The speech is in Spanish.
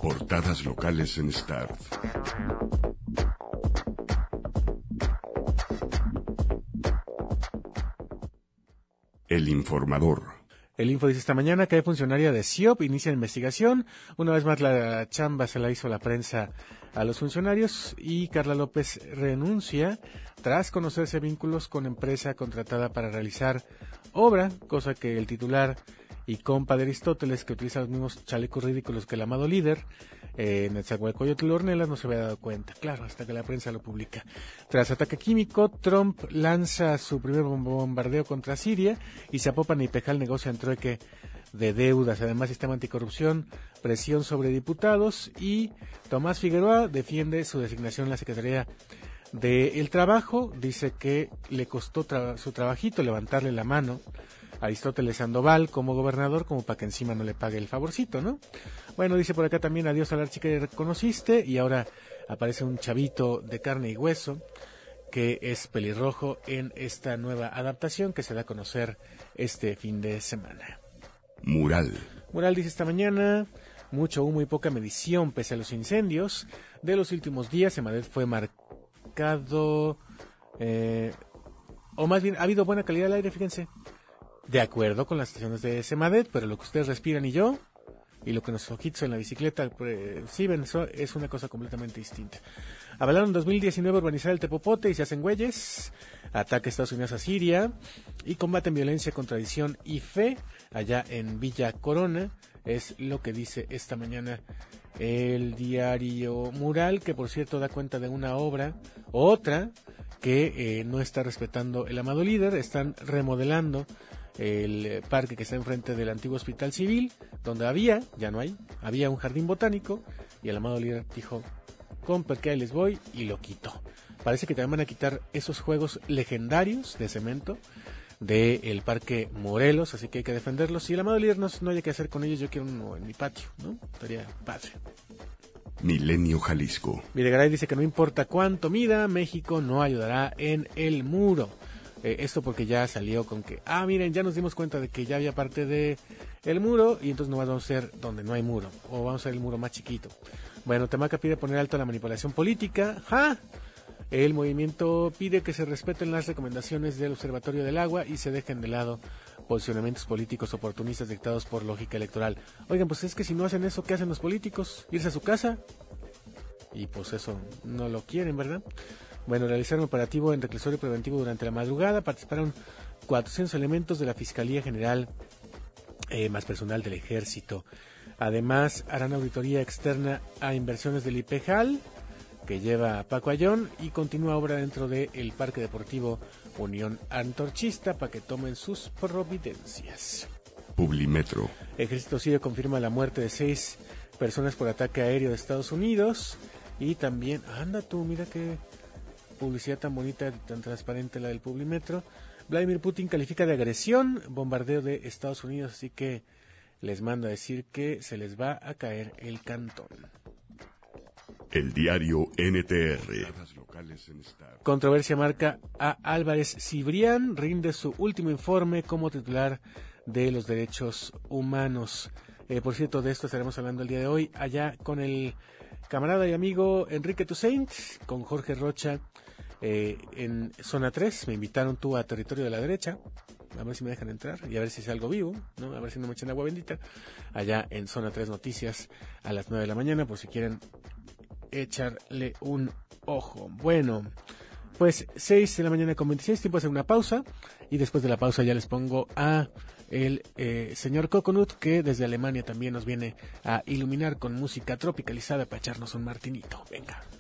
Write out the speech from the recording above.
Portadas locales en Start. El Informador. El Info dice esta mañana que hay funcionaria de CIOP inicia investigación. Una vez más la chamba se la hizo la prensa a los funcionarios y Carla López renuncia tras conocerse vínculos con empresa contratada para realizar obra, cosa que el titular y compa de Aristóteles, que utiliza los mismos chalecos ridículos que el amado líder, en Netzahualcóyotl y Ornelas, no se había dado cuenta, claro, hasta que la prensa lo publica. Tras ataque químico, Trump lanza su primer bombardeo contra Siria y Zapopan y Pejal negocian trueque de deudas. Además, sistema anticorrupción, presión sobre diputados y Tomás Figueroa defiende su designación en la Secretaría del Trabajo. Dice que le costó su trabajito levantarle la mano a Aristóteles Sandoval como gobernador, como para que encima no le pague el favorcito, ¿no? Bueno, dice por acá también adiós a la chica que reconociste y ahora aparece un chavito de carne y hueso que es pelirrojo en esta nueva adaptación que se da a conocer este fin de semana. Mural Dice esta mañana, mucho humo y poca medición pese a los incendios de los últimos días. Semadet fue marcado, o más bien ha habido buena calidad del aire, fíjense, de acuerdo con las estaciones de Semadet, pero lo que ustedes respiran y yo, y lo que nuestros ojitos en la bicicleta perciben, eso es una cosa completamente distinta. Avalaron en 2019 urbanizar el Tepopote y se hacen güeyes. Ataque Estados Unidos a Siria y combaten violencia, contradicción y fe allá en Villa Corona. Es lo que dice esta mañana el diario Mural, que por cierto da cuenta de una obra, otra, que no está respetando el amado líder. Están remodelando el parque que está enfrente del antiguo hospital civil, donde ya no hay, había un jardín botánico, y el amado líder dijo, compa, que ahí les voy, y lo quitó. Parece que también van a quitar esos juegos legendarios de cemento del Parque Morelos, así que hay que defenderlos. Si el amado líder no haya que hacer con ellos, yo quiero uno en mi patio, ¿no? Estaría padre. Milenio Jalisco. Videgaray dice que no importa cuánto mida, México no ayudará en el muro. Esto porque ya salió con que, miren, ya nos dimos cuenta de que ya había parte de el muro y entonces no vamos a ser donde no hay muro, o vamos a hacer el muro más chiquito. Bueno, Temaca pide poner alto a la manipulación política. El movimiento pide que se respeten las recomendaciones del Observatorio del Agua y se dejen de lado posicionamientos políticos oportunistas dictados por lógica electoral. Oigan, pues es que si no hacen eso, ¿qué hacen los políticos? ¿Irse a su casa? Y pues eso no lo quieren, ¿verdad? Bueno, realizaron un operativo en reclusorio preventivo durante la madrugada. Participaron 400 elementos de la Fiscalía General, más personal del Ejército. Además, harán auditoría externa a inversiones del IPEJAL, que lleva a Paco Ayón, y continúa obra dentro del Parque Deportivo Unión Antorchista para que tomen sus providencias. Publimetro. Ejército Sirio confirma la muerte de 6 personas por ataque aéreo de Estados Unidos. Y también, mira qué publicidad tan bonita, tan transparente la del Publimetro. Vladimir Putin califica de agresión bombardeo de Estados Unidos, así que les mando a decir que se les va a caer el cantón. El diario NTR. Controversia marca a Álvarez Cibrián, rinde su último informe como titular de los derechos humanos. Por cierto, de esto estaremos hablando el día de hoy, allá con el camarada y amigo Enrique Toussaint, con Jorge Rocha, en Zona 3. Me invitaron a Territorio de la Derecha, a ver si me dejan entrar y a ver si salgo vivo, ¿no? A ver si no me echan agua bendita, allá en Zona 3 Noticias a las 9 de la mañana, por si quieren echarle un ojo. Bueno, pues 6 de la mañana con 26, tiempo de hacer una pausa, y después de la pausa ya les pongo a el señor Coconut, que desde Alemania también nos viene a iluminar con música tropicalizada para echarnos un martinito. Venga.